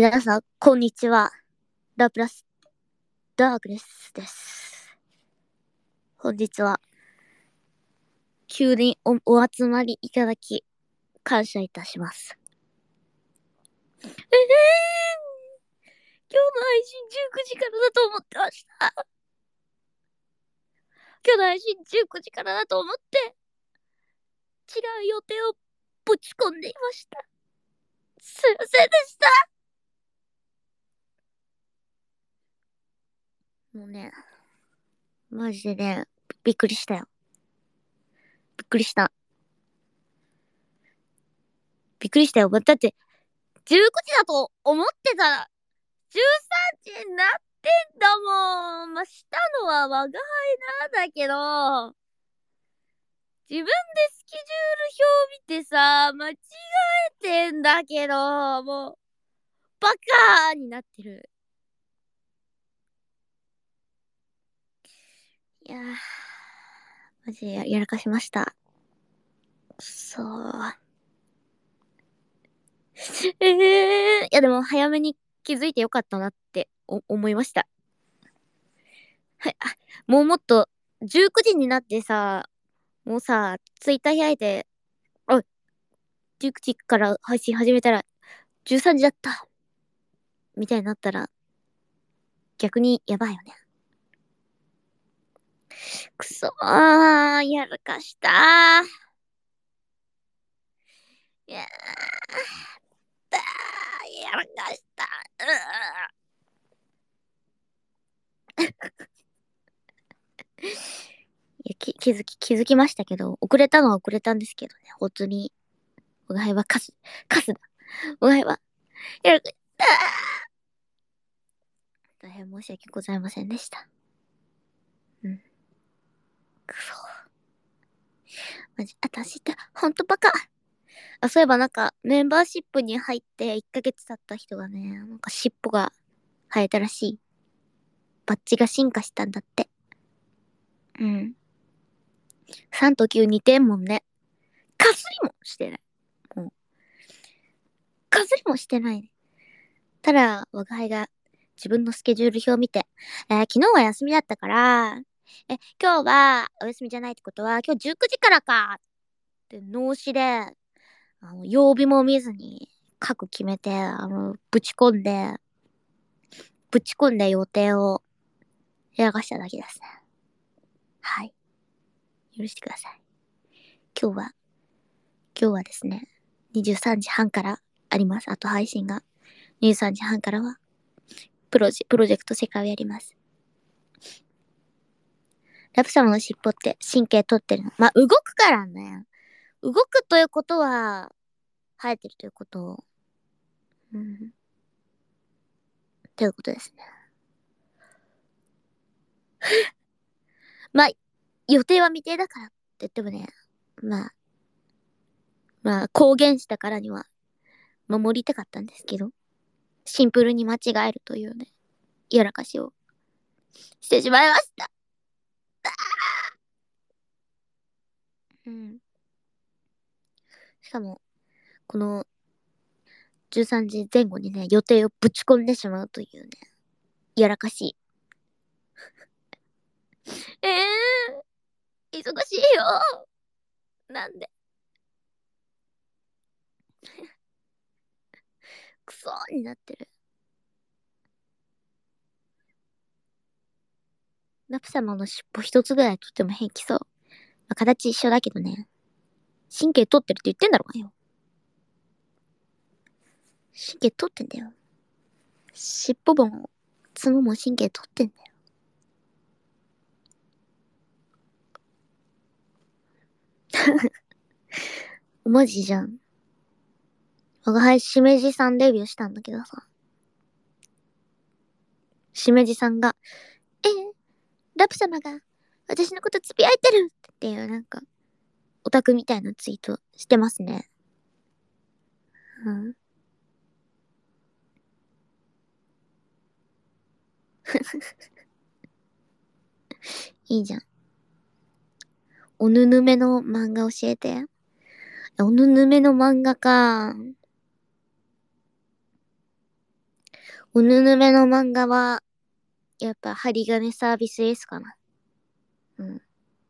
皆さん、こんにちは。ラプラス、ダークネスです。本日は、急にお集まりいただき、感謝いたします。今日の配信19時からだと思ってました。今日の配信19時からだと思って、違う予定をぶち込んでいました。すいませんでした。もうね、マジでね、びっくりしたよ。びっくりした。びっくりしたよ。だって、19時だと思ってたら、13時になってんだもん。まあ、したのは我が輩なんだけど、自分でスケジュール表見てさ、間違えてんだけど、もう、バカーになってる。いやー、マジでやらかしました。そう。いやでも早めに気づいてよかったなって思いました。はい、もうもっと19時になってさ、もうさ、ツイッター開いて、19時から配信始めたら13時だった。みたいになったら、逆にやばいよね。くそー、やらかしたー。いややらかした。いや気づきましたけど、遅れたのは遅れたんですけどね、本当に、我が輩はカスだ。我が輩は、やらかしたー。大変申し訳ございませんでした。うん。くそ。マジ、私って、ほんとバカ。そういえばなんか、メンバーシップに入って1ヶ月経った人がね、なんか尻尾が生えたらしい。バッジが進化したんだって。うん。3と9似てんもんね。かすりもしてない。もう、かすりもしてないね。ただ、我が輩が自分のスケジュール表を見て、昨日は休みだったから、今日はお休みじゃないってことは、今日19時からかって脳死で、曜日も見ずに、各決めて、ぶち込んで予定をやらかしただけですね。はい。許してください。今日は、今日はですね、23時半からあります。あと配信が。23時半からは、プロジェクト世界をやります。ラプ様の尻尾って神経取ってるの。まあ、動くからね。動くということは、生えてるということを、うん。ということですね。まあ、予定は未定だからって言ってもね、まあ、公言したからには、守りたかったんですけど、シンプルに間違えるというね、やらかしをしてしまいました。うん。しかも、この13時前後にね、予定をぶち込んでしまうというね、やらかしい。え忙しいよ。なんで、クソーになってる。ラプ様の尻尾一つぐらい取っても平気そう。形一緒だけどね。神経取ってるって言ってんだろうがよ。神経取ってんだよ。尻尾も角も神経取ってんだよ。マジじゃん。我が輩しめじさんデビューしたんだけどさ。しめじさんが、ラプ様が私のことつぶやいてるっていうなんか、オタクみたいなツイートしてますね。うん。いいじゃん。おぬぬめの漫画教えて。おぬぬめの漫画か。 うぬぬめの漫画は、やっぱ針金サービスエースかな。うん。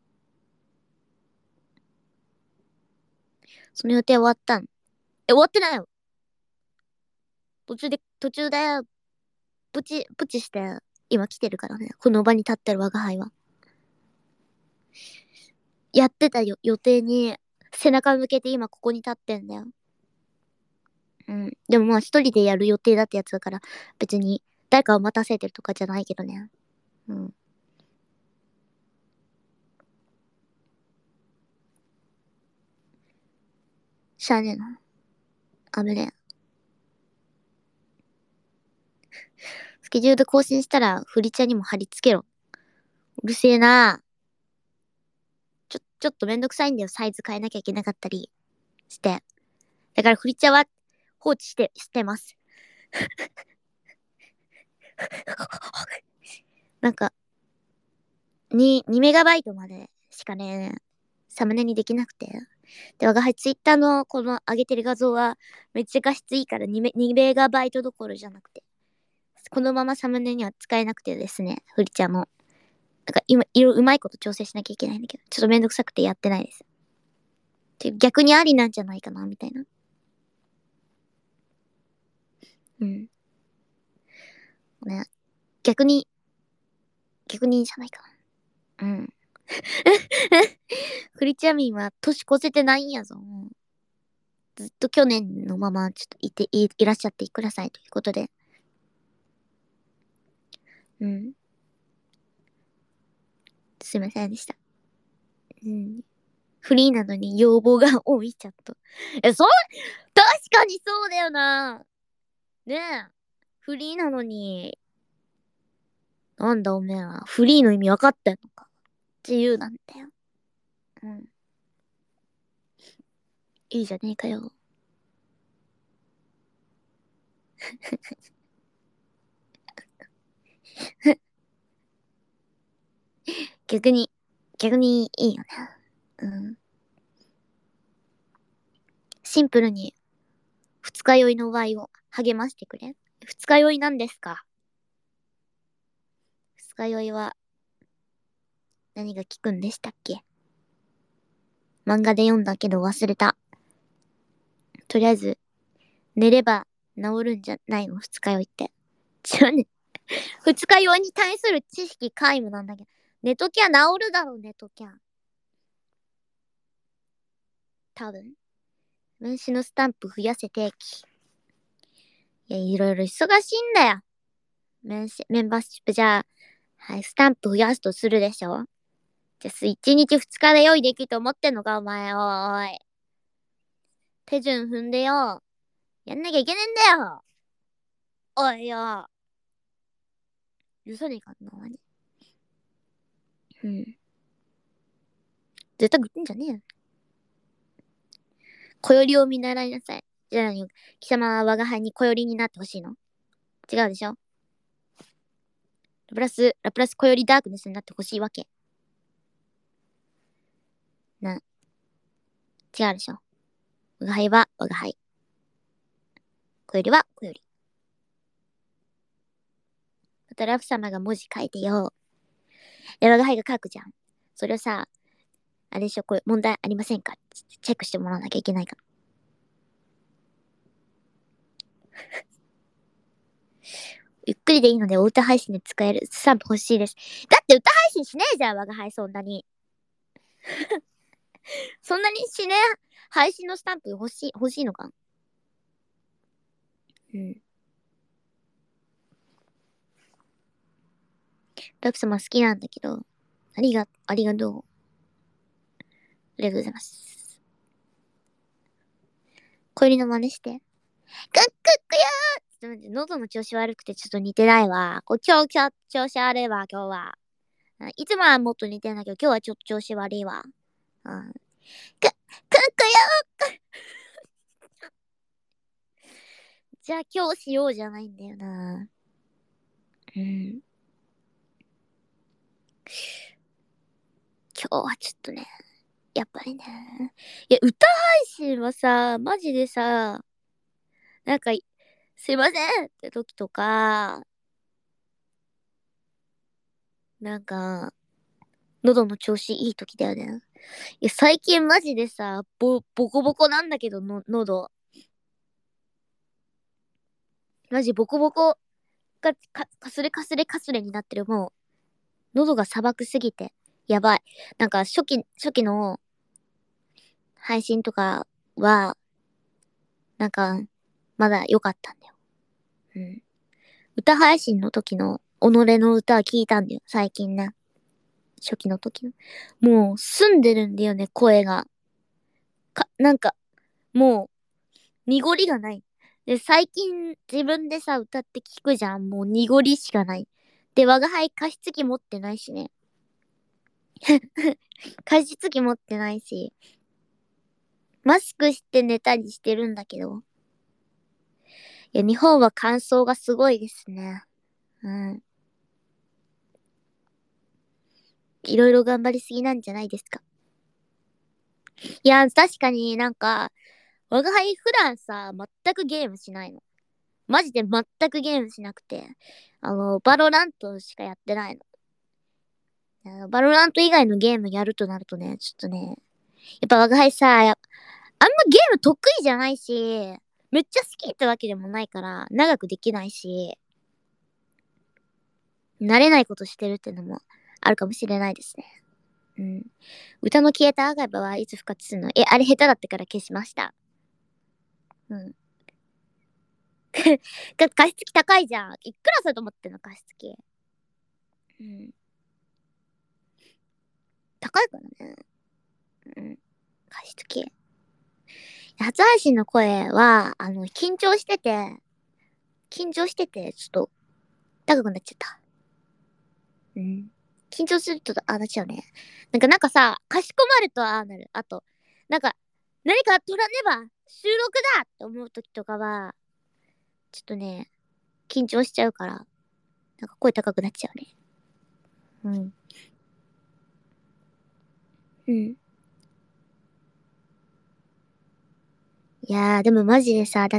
その予定終わったん？終わってないよ。途中だよ。プチして、今来てるからね。この場に立ってる我が輩は。やってたよ、予定に背中向けて今ここに立ってんだよ。うん。でもまあ一人でやる予定だったやつだから、別に誰かを待たせてるとかじゃないけどね。うん。しゃあねえな。あぶねえ。スケジュール更新したら、フリチャにも貼り付けろ。うるせえな。ちょっとめんどくさいんだよ。サイズ変えなきゃいけなかったりして。だからフリチャは放置してます。なんか、2メガバイトまでしかね、サムネにできなくて。で、我が輩ツイッターのこの上げてる画像はめっちゃ画質いいから2メガバイトどころじゃなくて、このままサムネには使えなくてですね、フリちゃんの。なんか今、うまいこと調整しなきゃいけないんだけど、ちょっとめんどくさくてやってないです。逆にありなんじゃないかな、みたいな。うん。ね。逆に、逆にいいんじゃないかな。うん。フリチャミンは年越せてないんやぞ。ずっと去年のままちょっといらっしゃってくださいということで。うん。すいませんでした。うん。フリーなのに要望が多いチャット。確かにそうだよな。ねえ。フリーなのに、なんだおめえは。フリーの意味分かってんのか。自由なんだよ。うん。いいじゃねえかよ。逆に、逆にいいよね。うん。シンプルに、二日酔いの場合を励ましてくれ。二日酔いなんですか？二日酔いは何が効くんでしたっけ？漫画で読んだけど忘れた。とりあえず、寝れば治るんじゃないの？二日酔いって。違うね。二日酔いに対する知識皆無なんだけど。寝ときゃ治るだろう、寝ときゃ。多分。分子のスタンプ増やせ定期。いや、いろいろ忙しいんだよ。メンバーシップじゃあ、はい、スタンプ増やすとするでしょ？じゃあ、一日二日で用意できると思ってんのか、お前。おい。手順踏んでよ。やんなきゃいけねえんだよ。おいよ。許さねえかんな、お前。うん。絶対食ってんじゃねえよ。小よりを見習いなさい。じゃあ何？貴様は我が輩に小よりになってほしいの？違うでしょ？ラプラス小よりダークネスになってほしいわけ。違うでしょ？我が輩は我が輩。小よりは小より。またラフ様が文字書いてよ。我が輩が書くじゃん。それをさ、あれでしょ、これ問題ありませんか？チェックしてもらわなきゃいけないから。ゆっくりでいいのでお歌配信で使えるスタンプ欲しいです。だって歌配信しねえじゃん、我が輩そんなに。そんなにしねえ配信のスタンプ欲しいのか？うん。ラプ様好きなんだけど、ありがとう。ありがとうございます。小りの真似して。クックックよーちょっと待って、喉の調子悪くてちょっと似てないわ。今日調子悪いわ、今日は。いつもはもっと似てんだけど、今日はちょっと調子悪いわ。うん。クックよじゃあ今日しようじゃないんだよな。うん。今日はちょっとね、やっぱりね。いや、歌配信はさ、マジでさ、なんか、 すいませんって時とか、なんか、喉の調子いい時だよね。いや、最近マジでさ、ボコボコなんだけど、喉。マジボコボコかすれかすれかすれになってる。もう、喉が砂漠すぎて、やばい。なんか、初期の配信とかは、なんか、まだ良かったんだよ。うん。歌配信の時の、己の歌聞いたんだよ、最近ね。初期の時の。もう、澄んでるんだよね、声が。なんか、もう、濁りがない。で、最近自分でさ、歌って聞くじゃん。もう濁りしかない。で、我が輩加湿器持ってないしね。加湿器持ってないし、マスクして寝たりしてるんだけど。いや、日本は乾燥がすごいですね。うん。いろいろ頑張りすぎなんじゃないですか。いや、確かになんか、我が輩普段さ、全くゲームしないの。マジで全くゲームしなくて。バロラントしかやってないの。バロラント以外のゲームやるとなるとね、ちょっとね、やっぱ我が輩さ、あんまゲーム得意じゃないし、めっちゃ好きってわけでもないから、長くできないし、慣れないことしてるってのもあるかもしれないですね。うん。歌の消えたアーカイブはいつ復活するの？あれ下手だったから消しました。うん。加湿器高いじゃん。いくらすると思ってんの、加湿器。うん。高いからね。うん。加湿器。初配信の声は、緊張してて、ちょっと、高くなっちゃった。うん。緊張すると、ああなっちゃうね。なんかさ、かしこまるとああなる。あと、なんか、何か取らねば収録だって思う時とかは、ちょっとね、緊張しちゃうから、なんか声高くなっちゃうね。うん。うん。いやー、でもマジでさ、だって、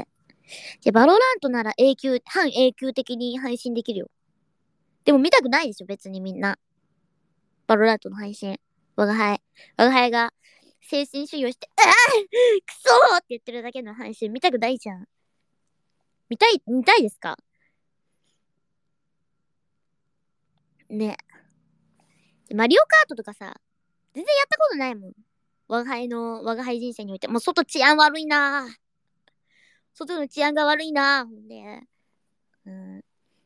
バロラントなら半永久的に配信できるよ。でも見たくないでしょ、別にみんな。バロラントの配信。我が輩が精神修行して、クソーって言ってるだけの配信見たくないじゃん。見たいですかね。マリオカートとかさ、全然やったことないもん。我が輩人生において。もう外治安悪いなぁ。外の治安が悪いなぁ。ほんで。うん。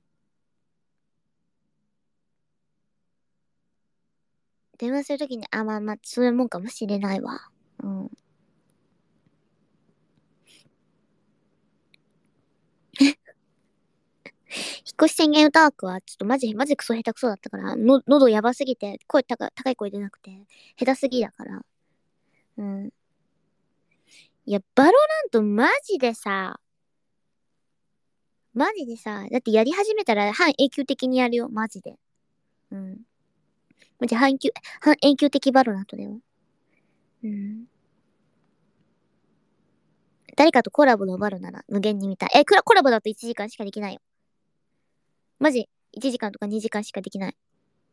電話するときに、そういうもんかもしれないわ。うん。引っ越し宣言歌枠は、ちょっとマジクソ下手くそだったから、喉やばすぎて、高い声出なくて、下手すぎだから。うん。いや、バロラントマジでさ、だってやり始めたら半永久的にやるよ、マジで。うん。マジ半永久的バロラントだよ。うん。誰かとコラボのバロなら無限に見たい。コラボだと1時間しかできないよ。マジ、1時間とか2時間しかできない。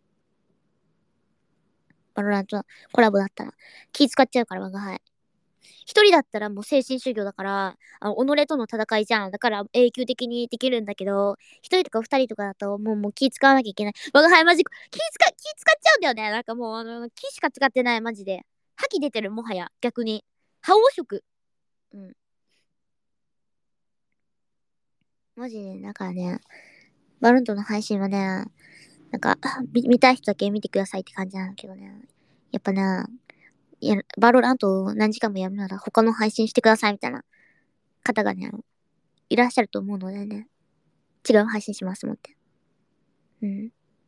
バロラントコラボだったら。気使っちゃうから、我が輩。一人だったらもう精神修行だから、己との戦いじゃん。だから永久的にできるんだけど、一人とか二人とかだともう気使わなきゃいけない。我が輩マジ、気使っちゃうんだよね。なんかもう気しか使ってない、マジで。覇気出てる、もはや。逆に。覇王色。うん。マジで、だからね、バルーントの配信はね、なんか、見たい人だけ見てくださいって感じなんだけどね。やっぱね、バロラントを何時間もやるなら他の配信してくださいみたいな方がね、いらっしゃると思うのでね、違う配信しますもんって。うん。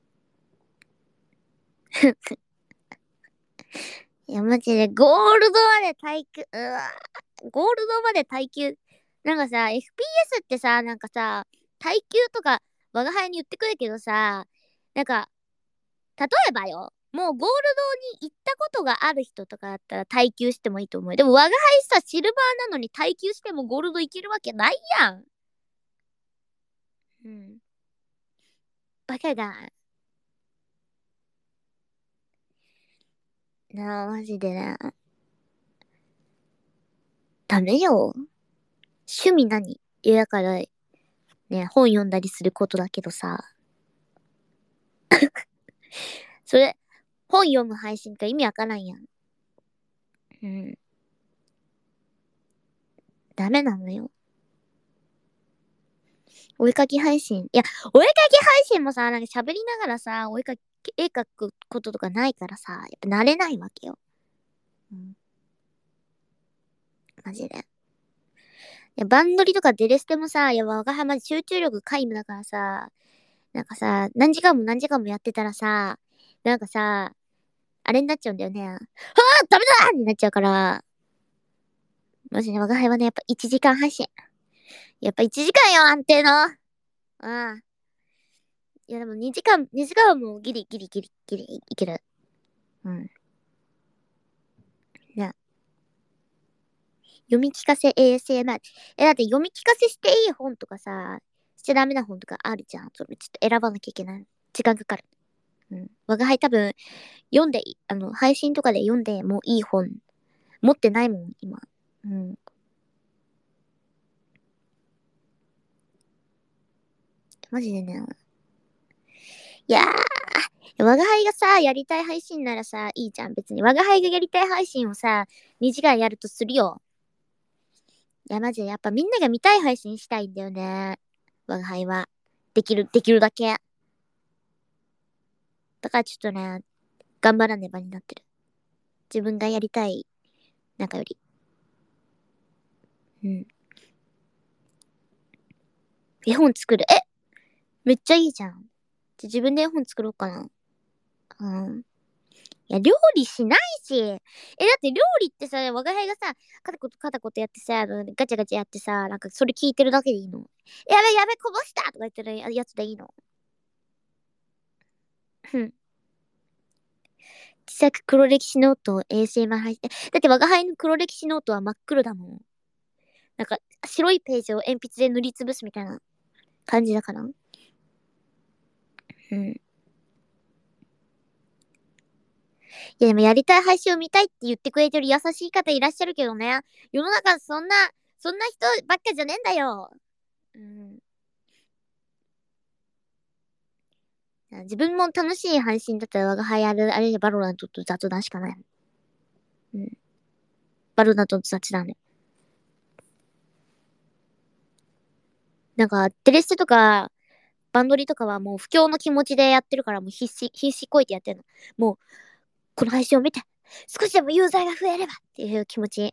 いや、マジで、ゴールドまで耐久、うわゴールドまで耐久。なんかさ、FPS ってさ、なんかさ、耐久とか、我が輩に言ってくるけどさ、なんか、例えばよ、もうゴールドに行ったことがある人とかだったら耐久してもいいと思うよ。でも我が輩さ、シルバーなのに耐久してもゴールドいけるわけないやん。 うん。バカだ。なあ、マジでね。ダメよ。趣味何？いや、だから、ね、本読んだりすることだけどさ。それ、本読む配信か意味わからんやん。うん。ダメなのよ。お絵かき配信。いや、お絵かき配信もさ、なんか喋りながらさ、絵描くこととかないからさ、やっぱ慣れないわけよ。うん。マジで。いや、バンドリとかデレステもさ、いや、我が輩まで集中力皆無だからさ、なんかさ、何時間も何時間もやってたらさ、なんかさ、あれになっちゃうんだよね。ダメだになっちゃうから、マジで我が輩はね、やっぱ1時間配信。やっぱ1時間よ、安定の。うん。いや、でも2時間はもうギリいける。うん。ね。読み聞かせ ASMR。だって読み聞かせしていい本とかさ、しちゃダメな本とかあるじゃん。それちょっと選ばなきゃいけない。時間かかる。うん。我が輩多分、読んで配信とかで読んでもういい本、持ってないもん、今。うん。マジでね。いや我が輩がさ、やりたい配信ならさ、いいじゃん、別に。我が輩がやりたい配信をさ、2時間やるとするよ。いや、マジで、やっぱみんなが見たい配信したいんだよね。我が輩は。できるだけ。だからちょっとね、頑張らねばになってる。自分がやりたい、なんかより。うん。絵本作る。めっちゃいいじゃん。自分で絵本作ろうかな。うん。いや、料理しないし。だって料理ってさ、我が輩がさ、片言やってさ、ガチャガチャやってさ、なんかそれ聞いてるだけでいいの。やべ、こぼしたとか言ってるやつでいいの。うん。自作黒歴史ノートを ASMR 配信。だって我が輩の黒歴史ノートは真っ黒だもん。なんか、白いページを鉛筆で塗りつぶすみたいな感じだから。うん。いや、でもやりたい配信を見たいって言ってくれてる優しい方いらっしゃるけどね。世の中そんな人ばっかじゃねえんだよ。うん。自分も楽しい配信だったら我が輩あれでバロラントと雑談しかない。うん。バロラントと雑談ね。なんか、テレステとか、バンドリとかはもう不況の気持ちでやってるからもう必死こいてやってるの。もう、この配信を見て、少しでもユーザーが増えればっていう気持ち。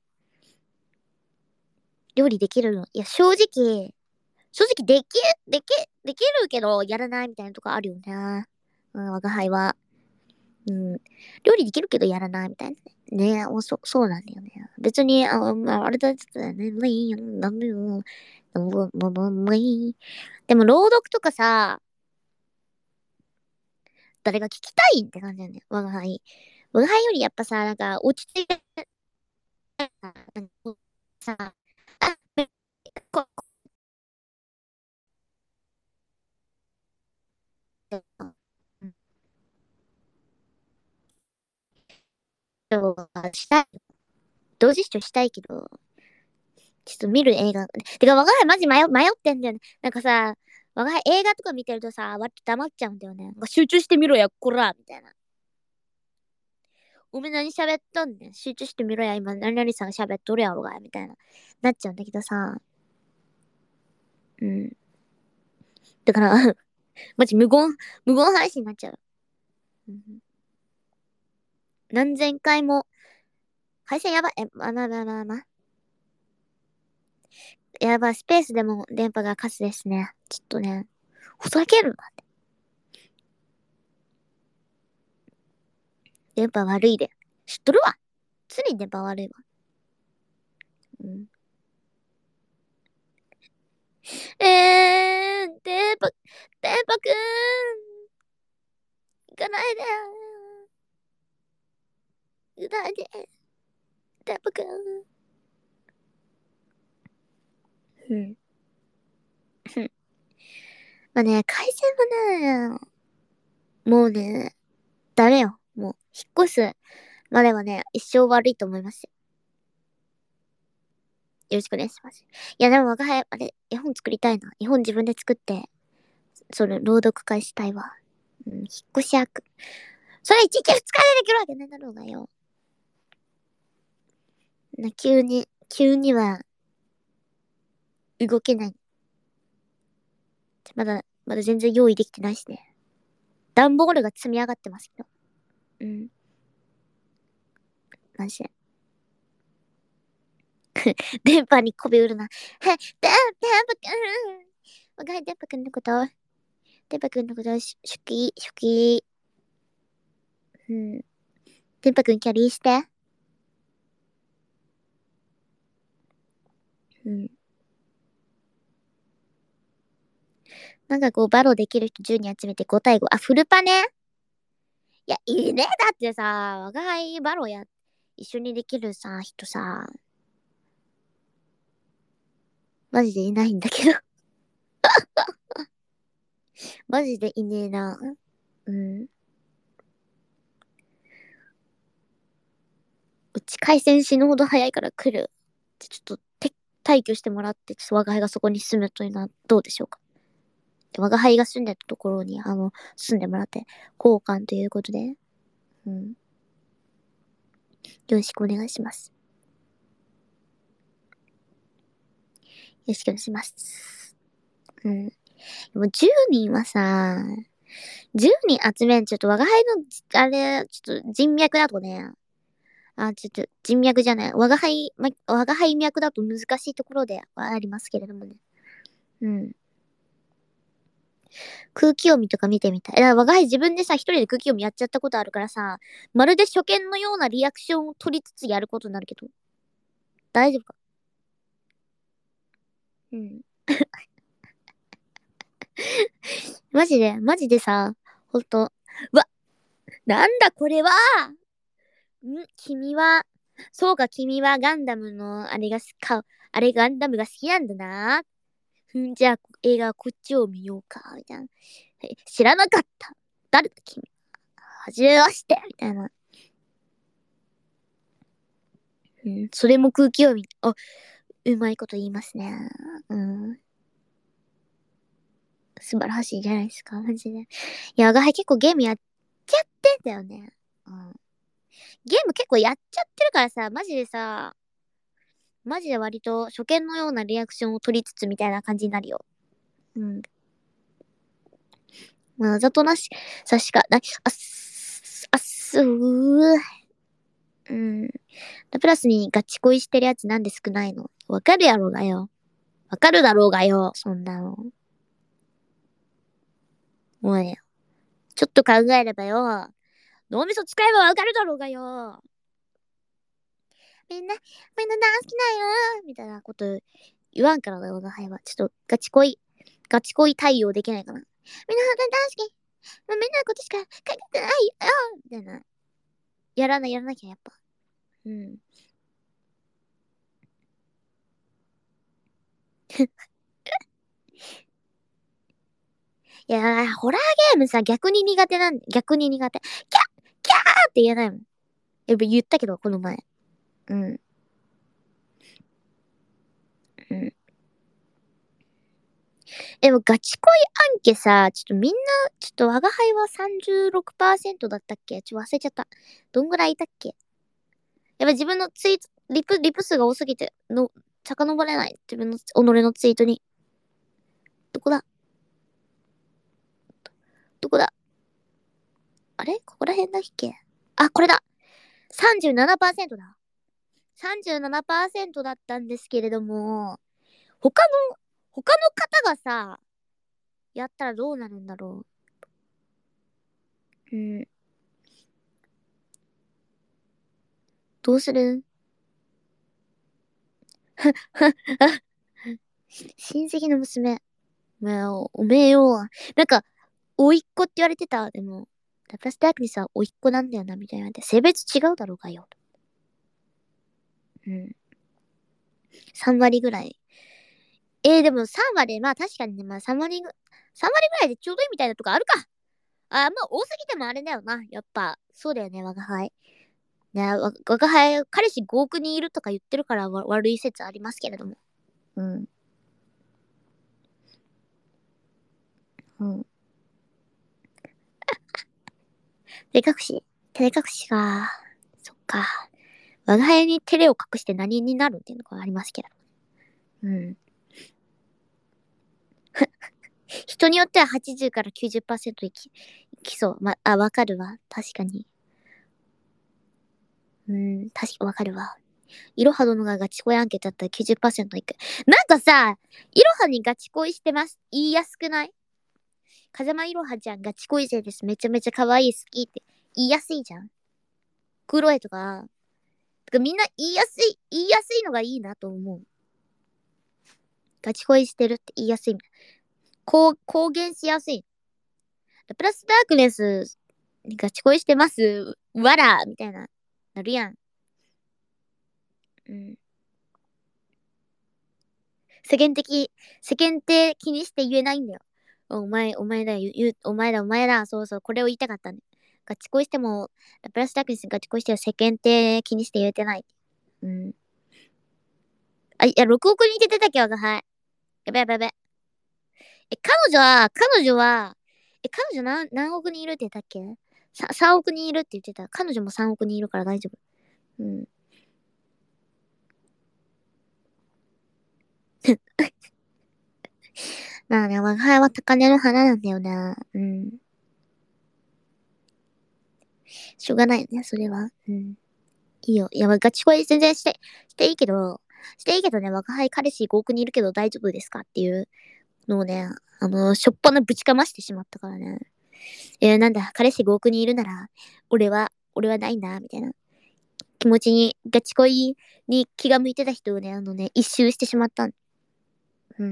料理できるの。いや、正直できるけど、やらないみたいなとこあるよね。うん、我が輩は。うん。料理できるけどやらないみたいなね。ねそうなんだよね。別に、あれだってね、なんでよ、でも朗読とかさ、誰が聞きたいって感じなんだよ。我が輩。我が輩よりやっぱさ、なんか落ち着いて、なんかさ、あ、こ、したい。同時視聴したいけど、ちょっと見る映画。てか、我が輩マジ迷ってんだよね。なんかさ、我が輩映画とか見てるとさ、わって黙っちゃうんだよね。集中してみろや、こらみたいな。おめえ何喋っとんねん。集中してみろや、今、何々さんが喋っとるやろが、みたいな。なっちゃうんだけどさ。うん。だからマジ無言配信になっちゃう。うん、何千回も、配信やばい。やばい、スペースでも電波がカスですね。ちょっとね、ふざけるなって。電波悪いで。知っとるわ。常に電波悪いわ。うん。電波くん。行かないで。行かないで。電波くん。うん。 まあね、回線はね、もうね、ダメよ。もう、引っ越すまではね、一生悪いと思いますよ。よろしくお願いします。いや、でも我が輩、あれ、絵本作りたいな。絵本自分で作って、それ、朗読会したいわ。うん、引っ越し役。それ一日二日でできるわけないだろうがよ。急には動けない。まだ全然用意できてないしね。段ボールが積み上がってますけど。うん。マジで。電波に媚び売るな。はい、電波くん。我が輩電波くんのこと、電波くんのこと、初期、うん。電波くんキャリーして。うん。なんかこう、バロできる人10人集めて5対5。あ、フルパね。いや、いいね。だってさ、我が輩バロ一緒にできるさ、人さ、マジでいないんだけど。マジでいねえな。うん。うち回線死ぬほど早いから来る。ちょっと、退去してもらって、ちょっと我が輩がそこに住むというのはどうでしょうか。我が輩が住んでたところに、住んでもらって、交換ということで、うん。よろしくお願いします。よろしくお願いします。うん。でも10人はさ、10人集めん、ちょっと我が輩の、あれ、ちょっと人脈だとね、ちょっと人脈じゃない。我が輩脈だと難しいところではありますけれどもね。うん。空気読みとか見てみたい。我が輩自分でさ、一人で空気読みやっちゃったことあるからさ、まるで初見のようなリアクションを取りつつやることになるけど、大丈夫か？うん。マジでさ、ほんと、うわ、なんだこれは君は、そうか、君はガンダムの、あれガンダムが好きなんだな。じゃあ、映画こっちを見ようか、みたいな。知らなかった。誰だ、君。はじめまして、みたいな。うん、それも空気読み。うまいこと言いますね。うん。素晴らしいじゃないですか、マジで。いや、我が輩結構ゲームやっちゃってんだよね。うん。ゲーム結構やっちゃってるからさ、マジで割と初見のようなリアクションを取りつつみたいな感じになるよ。うん。まあ、あざとなし、さしか、うん。プラスにガチ恋してるやつなんで少ないの？わかるやろうがよ。わかるだろうがよ、そんなの。もうね、ちょっと考えればよ。脳みそ使えばわかるだろうがよ。みんな大好きだよみたいなこと言わんからだよ、我が輩は。ちょっとガチ恋対応できないかな。みんな本当に大好き。みんなのことしか考えてないよみたいな。やらなきゃやっぱ。うん。いやー、ホラーゲームさ、逆に苦手。キャーって言えないもん。やっぱ言ったけど、この前。うん。うん。でもガチ恋アンケさ、ちょっとみんな、ちょっと我が輩は36%だったっけ？忘れちゃった。どんぐらいいたっけ？やっぱ自分のツイート、リプ数が多すぎて、遡れない。自分の、己のツイートに。どこだどこだあれここら辺だっけ？あ、これだ !37% だ。37%だったんですけれども、他他の方がさ、やったらどうなるんだろう。うん。どうする？親戚の娘。おめえよ。なんか、甥っ子って言われてた。でも、ラプラスダークにさ、甥っ子なんだよな、みたいな。性別違うだろうがよ。うん。3割ぐらい。でも3割、まあ確かにね、まあ3割 3割ぐらいでちょうどいいみたいなとこあるか。まあ多すぎてもあれだよな。やっぱ、そうだよね、我が輩。ね、我が輩、彼氏5億人いるとか言ってるから悪い説ありますけれども。うん。うん。照れ隠しか。そっか。我が輩に照れを隠して何になるっていうのがありますけど。うん。人によっては80から90%いきそう。わかるわ。確かに。確かわかるわ。いろは殿がガチ恋アンケートだったら90%いく。なんかさ、いろはにガチ恋してます。言いやすくない？風間いろはちゃんガチ恋生です。めちゃめちゃ可愛い好きって言いやすいじゃん。クロエとか、みんな言いやすいのがいいなと思う。ガチ恋してるって言いやすい。公言しやすい。プラスダークネス、ガチ恋してます。わらみたいな。なるやん。うん。世間体気にして言えないんだよ。お前だ、お前だ、そうそう、これを言いたかったね。ガチ恋しても、ラプラスダークネスガチ恋しても世間体気にして言えてない。うん。いや、6億人って出たっけ、わがはい。やべやべやべ。彼女は、彼女何億人いるって言ったっけ？ 3 億人いるって言ってた。彼女も3億人いるから大丈夫。うん。まあね、我が輩は高嶺の花なんだよな。うん。しょうがないよね、それは。うん。いいよ。いや、ガチ恋全然していいけど、していいけどね、若輩彼氏5億人いるけど大丈夫ですかっていうのをね、しょっぱなぶちかましてしまったからね。なんだ、彼氏5億人いるなら、俺はないんだ、みたいな気持ちに、ガチ恋に気が向いてた人をね、一周してしまった。うん。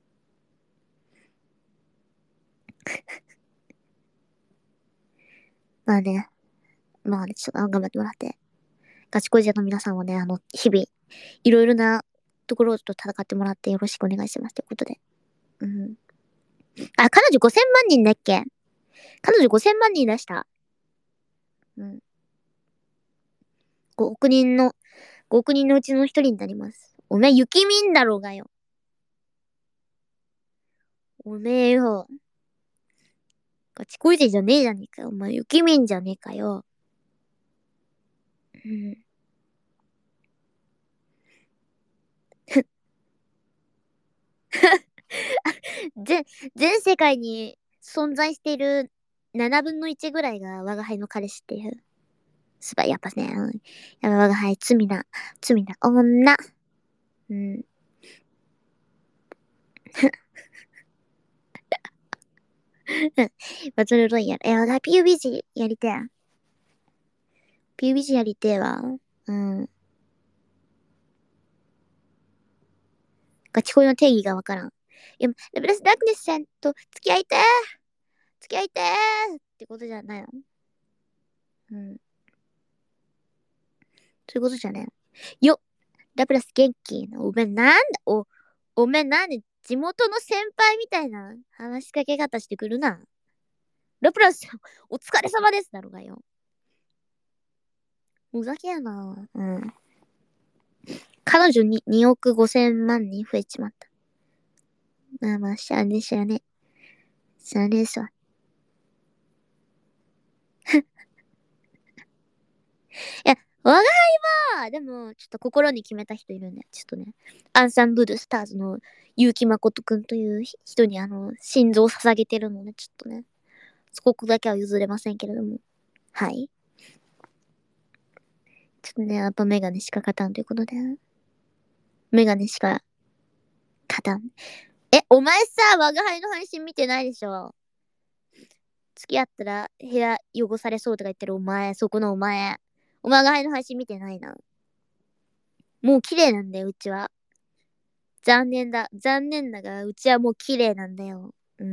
まあね、ちょっと頑張ってもらって。ガチ恋者の皆さんはね、日々、いろいろなところと戦ってもらってよろしくお願いします。ということで。うん。彼女5000万人だっけ？彼女5000万人出した。うん。5億人の、5億人のうちの一人になります。おめえ、雪民だろうがよ。おめえよ。ガチ恋勢じゃねえじゃねえかよ。お前、雪民じゃねえかよ。うん。全、全世界に存在している7分の1ぐらいが我が輩の彼氏っていう。やっぱね、やっぱ我が輩、罪な女。うん。バトルロイヤル。我が PUBG やりてえ。PUBG やりてえわ。うん。ガチ恋の定義がわからん。いや、レベルスダークネスちゃんと付き合いてーってことじゃないの？うん。そういうことじゃないの？よ、ラプラス元気の、おめえなんで地元の先輩みたいな話しかけ方してくるな。ラプラスさん、お疲れ様ですだろうがよ。ふざけやな。うん。彼女に2億5千万人増えちまった。しゃあねしゃあね。しゃあねえさ。いや、我が輩は、でも、ちょっと心に決めた人いるんだよ。ちょっとね。アンサンブルスターズの結城誠くんという人に心臓を捧げてるので、ちょっとね。そこだけは譲れませんけれども。はい。ちょっとね、やっぱメガネしか勝たんということで。メガネしか勝たん。お前さ、我が輩の配信見てないでしょ。付き合ったら部屋汚されそうとか言ってるお前、そこのお前。お前が輩の配信見てないな。もう綺麗なんだよ、うちは。残念だが、うちはもう綺麗なんだよ。うん。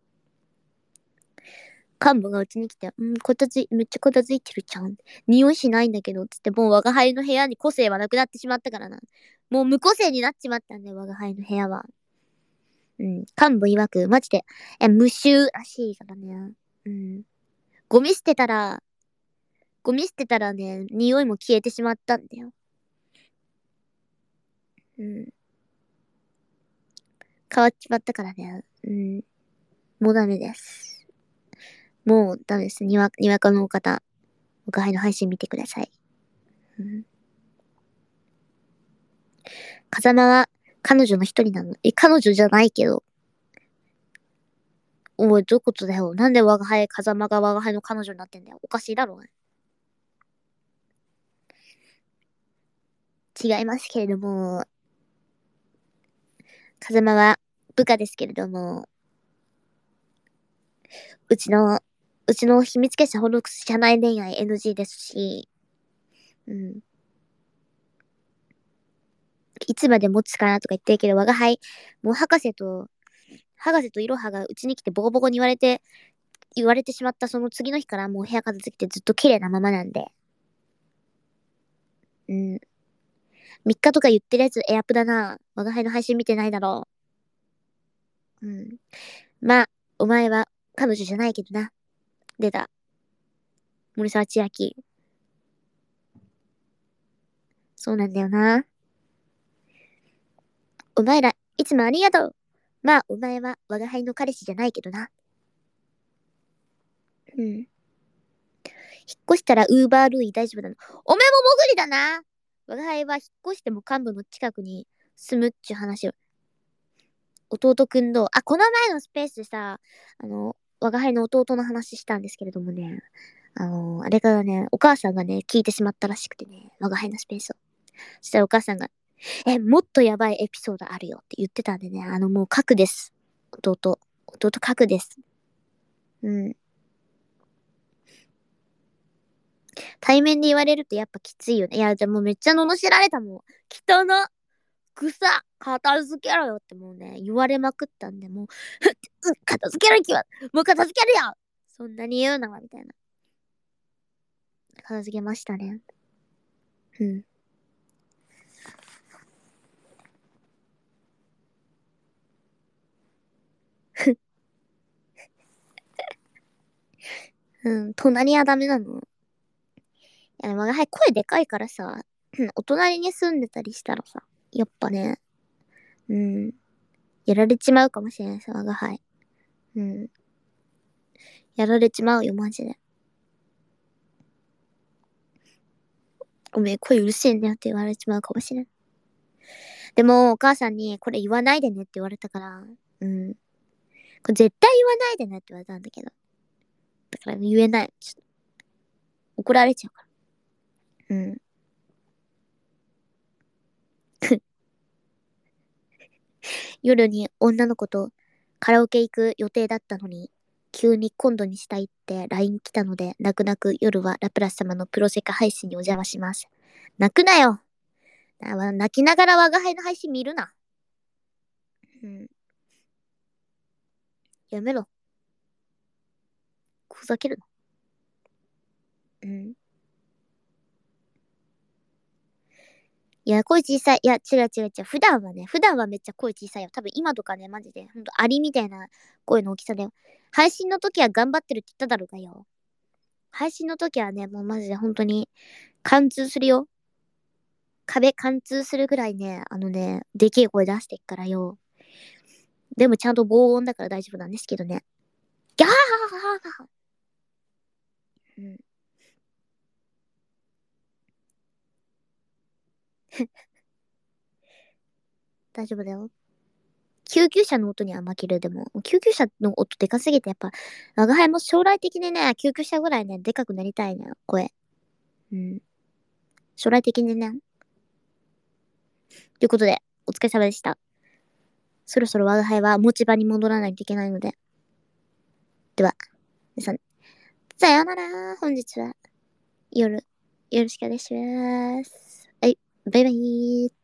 幹部がうちに来て、めっちゃ片付いてるじゃん。匂いしないんだけど、つって、もう我が輩の部屋に個性はなくなってしまったからな。もう無個性になっちまったんだよ、我が輩の部屋は。 うん。幹部曰く、マジで、無臭らしいからね。うん。ゴミ捨てたらね、匂いも消えてしまったんだよ。うん。変わっちまったからね。うん。もうダメです。もうダメです。にわかの方、おかはいの配信見てください。うん。風間は彼女の一人なの。彼女じゃないけど。おい、どういうことだよ。なんで風間が我が輩の彼女になってんだよ。おかしいだろうね。違いますけれども、風間は部下ですけれども、うちの秘密結社ほど社内恋愛 NG ですし、うん。いつまで持つかなとか言ってるけど、我が輩、もう博士といろはがうちに来てボコボコに言われてしまったその次の日からもう部屋片付けてずっと綺麗なままなんで。うん。3日とか言ってるやつエアプだな。我が輩の配信見てないだろう。うん。まあ、お前は彼女じゃないけどな。出た。森沢千秋。そうなんだよな。お前ら、いつもありがとう。まあ、お前は我が輩の彼氏じゃないけどな。うん。引っ越したらウーバールーイ大丈夫なの。おめえも潜りだな。我が輩は引っ越しても幹部の近くに住むっちゅう話を。弟くんどうあ、この前のスペースでさ、我が輩の弟の話したんですけれどもね、あれからね、お母さんがね、聞いてしまったらしくてね、我が輩のスペースを。そしたらお母さんが、もっとやばいエピソードあるよって言ってたんでね、もう核です。弟核です。うん。対面で言われるとやっぱきついよね。いや、じゃあもうめっちゃ罵られたもん。汚な、草、片付けろよってもうね、言われまくったんで、もう、片付ける気は、もう片付けるよそんなに言うなわ、みたいな。片付けましたね。うん。うん、隣はダメなの。いや、でも、はい、声でかいからさ、お隣に住んでたりしたらさ、やっぱね、うん、やられちまうかもしれないさ、我が輩。うん。やられちまうよ、マジで。おめえ声うるせえんだよって言われちまうかもしれん。でも、お母さんに、これ言わないでねって言われたから、うん。これ絶対言わないでねって言われたんだけど。だから言えない。ちょっと怒られちゃうから。うん。夜に女の子とカラオケ行く予定だったのに、急に今度にしたいって LINE 来たので、泣く泣く夜はラプラス様のプロセカ配信にお邪魔します。泣くなよ。泣きながら我が輩の配信見るな。うん。やめろ。ふざけるな。うん。いや、声小さい。いや、違う違う違う。普段はめっちゃ声小さいよ。多分今とかね、マジで、ほんとアリみたいな声の大きさだよ。配信の時は頑張ってるって言っただろうがよ。配信の時はね、もうマジで本当に貫通するよ。壁貫通するぐらいね、でけえ声出してっからよ。でもちゃんと防音だから大丈夫なんですけどね。ギャーうん。大丈夫だよ。救急車の音には負ける。でも、救急車の音でかすぎて、やっぱ、我が輩も将来的にね、救急車ぐらいね、でかくなりたいね、声。うん。将来的にね。ということで、お疲れ様でした。そろそろ我が輩は持ち場に戻らないといけないので。では、皆さん、さようなら。本日は夜、よろしくお願いします。はい、バイバイ。